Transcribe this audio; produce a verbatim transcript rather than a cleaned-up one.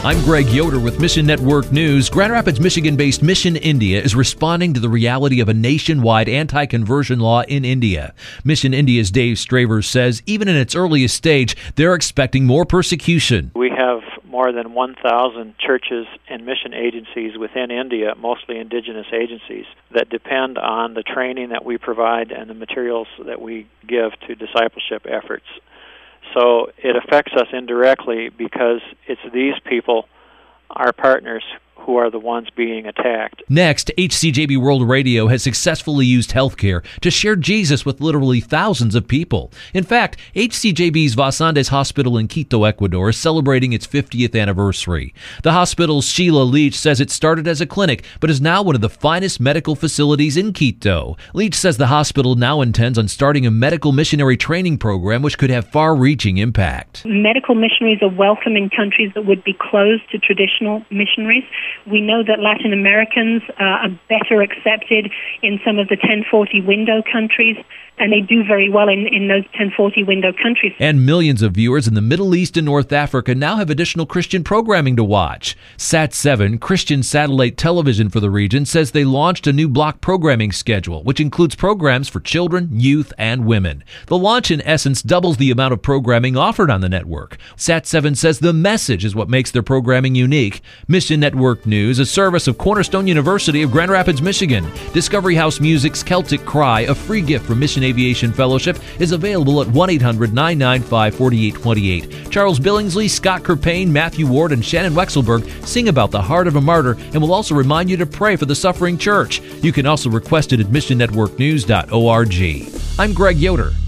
I'm Greg Yoder with Mission Network News. Grand Rapids, Michigan-based Mission India is responding to the reality of a nationwide anti-conversion law in India. Mission India's Dave Stravers says even in its earliest stage, they're expecting more persecution. We have more than one thousand churches and mission agencies within India, mostly indigenous agencies, that depend on the training that we provide and the materials that we give to discipleship efforts. So it affects us indirectly because it's these people, our partners, who are the ones being attacked. Next, H C J B World Radio has successfully used healthcare to share Jesus with literally thousands of people. In fact, H C J B's Vasandes Hospital in Quito, Ecuador is celebrating its fiftieth anniversary. The hospital's Sheila Leach says it started as a clinic, but is now one of the finest medical facilities in Quito. Leach says the hospital now intends on starting a medical missionary training program which could have far-reaching impact. Medical missionaries are welcome in countries that would be closed to traditional missionaries. We know that Latin Americans uh, are better accepted in some of the ten forty window countries, and they do very well in, in those ten forty window countries. And millions of viewers in the Middle East and North Africa now have additional Christian programming to watch. Sat seven, Christian satellite television for the region, says they launched a new block programming schedule, which includes programs for children, youth, and women. The launch, in essence, doubles the amount of programming offered on the network. Sat seven says the message is what makes their programming unique. Mission Network News, a service of Cornerstone University of Grand Rapids, Michigan. Discovery House Music's Celtic Cry, a free gift from Mission Aviation Fellowship, is available at one eight hundred nine nine five four eight two eight. Charles Billingsley, Scott Kerpane, Matthew Ward, and Shannon Wexelberg sing about the heart of a martyr and will also remind you to pray for the suffering church. You can also request it at mission network news dot org. I'm Greg Yoder.